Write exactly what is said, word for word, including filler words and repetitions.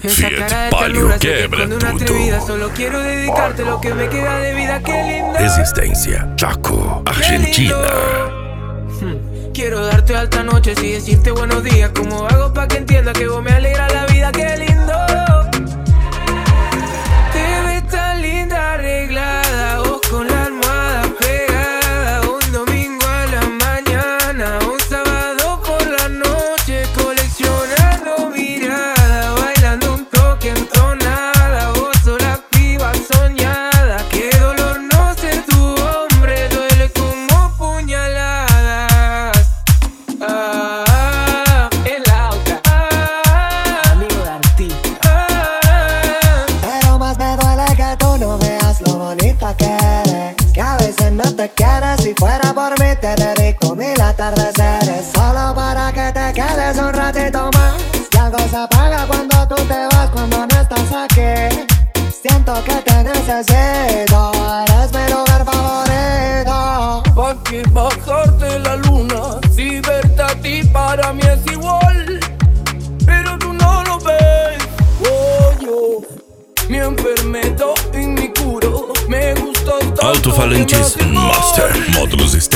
Fiat Palio quebra tudo. Solo quiero dedicarte lo que me queda de vida, qué lindo. Existencia, Chaco, Argentina. Quiero darte alta noche y decirte buenos días. ¿Cómo hago pa' que entiendas que vos me alegra la vida? Qué lindo. Te ves tan linda arreglada, vos con la almohada pegada. Un domingo a la mañana, un sábado por la noche, coleccionando miradas, bailando un toque entonada. Vos sos la piba soñada. Qué dolor no ser tu hombre, duele como puñaladas. Ah, el auto, ah, amigo de artista. Ah, Pero más me duele que tú no veas lo bonita que eres, que a veces no te quieres. Si fuera por mí te dedico mil atardeceres, solo para que te quedes un ratito más. Y algo se apaga cuando tú te vas, cuando no estás aquí. Siento que te necesito, eres mi lugar favorito. Pa' que bajarte la luna, si verte a ti para mí es igual, pero tú no lo ves. Oh, yo, mi enfermedad y mi curo, me gusta tanto. Alto-falantes Master, módulos